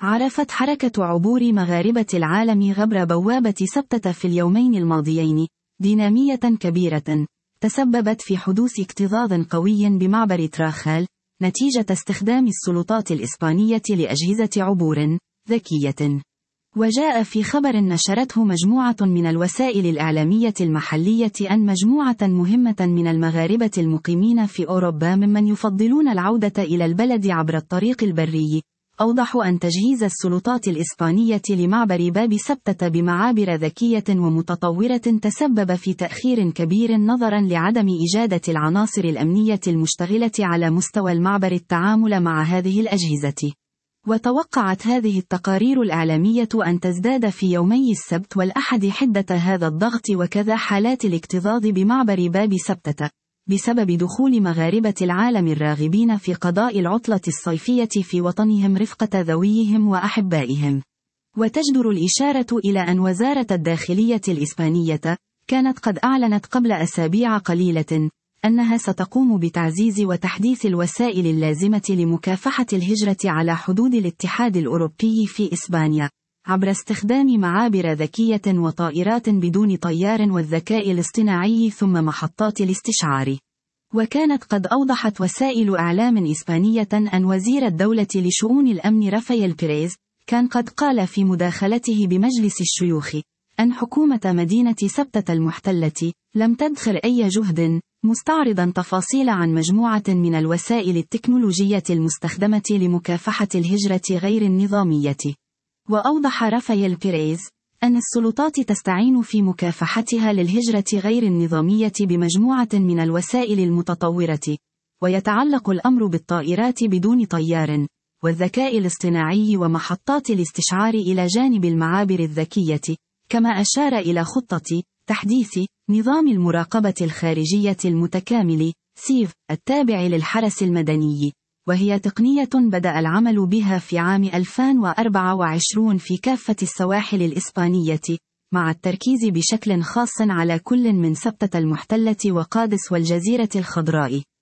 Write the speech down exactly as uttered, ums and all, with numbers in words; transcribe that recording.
عرفت حركة عبور مغاربة العالم غبر بوابة سبتة في اليومين الماضيين دينامية كبيرة تسببت في حدوث اكتظاظ قوي بمعبر تراخال نتيجة استخدام السلطات الإسبانية لأجهزة عبور ذكية. وجاء في خبر نشرته مجموعة من الوسائل الإعلامية المحلية أن مجموعة مهمة من المغاربة المقيمين في أوروبا ممن يفضلون العودة إلى البلد عبر الطريق البري أوضحوا أن تجهيز السلطات الإسبانية لمعبر باب سبتة بمعابر ذكية ومتطورة تسبب في تأخير كبير نظرا لعدم إجادة العناصر الأمنية المشتغلة على مستوى المعبر التعامل مع هذه الأجهزة. وتوقعت هذه التقارير الإعلامية أن تزداد في يومي السبت والأحد حدة هذا الضغط وكذا حالات الاكتظاظ بمعبر باب سبتة بسبب دخول مغاربة العالم الراغبين في قضاء العطلة الصيفية في وطنهم رفقة ذويهم وأحبائهم. وتجدر الإشارة إلى أن وزارة الداخلية الإسبانية كانت قد أعلنت قبل أسابيع قليلة أنها ستقوم بتعزيز وتحديث الوسائل اللازمة لمكافحة الهجرة على حدود الاتحاد الأوروبي في إسبانيا عبر استخدام معابر ذكية وطائرات بدون طيار والذكاء الاصطناعي ثم محطات الاستشعار. وكانت قد أوضحت وسائل إعلام إسبانية أن وزير الدولة لشؤون الأمن رافائيل بيريز كان قد قال في مداخلته بمجلس الشيوخ أن حكومة مدينة سبتة المحتلة لم تدخر أي جهد، مستعرضا تفاصيل عن مجموعة من الوسائل التكنولوجية المستخدمة لمكافحة الهجرة غير النظامية. وأوضح رافائيل بيريز أن السلطات تستعين في مكافحتها للهجرة غير النظامية بمجموعة من الوسائل المتطورة، ويتعلق الأمر بالطائرات بدون طيار، والذكاء الاصطناعي ومحطات الاستشعار إلى جانب المعابر الذكية، كما أشار إلى خطة تحديث نظام المراقبة الخارجية المتكامل سيف التابع للحرس المدني، وهي تقنية بدأ العمل بها في عام ألفين وأربعة وعشرين في كافة السواحل الإسبانية، مع التركيز بشكل خاص على كل من سبتة المحتلة وقادس والجزيرة الخضراء.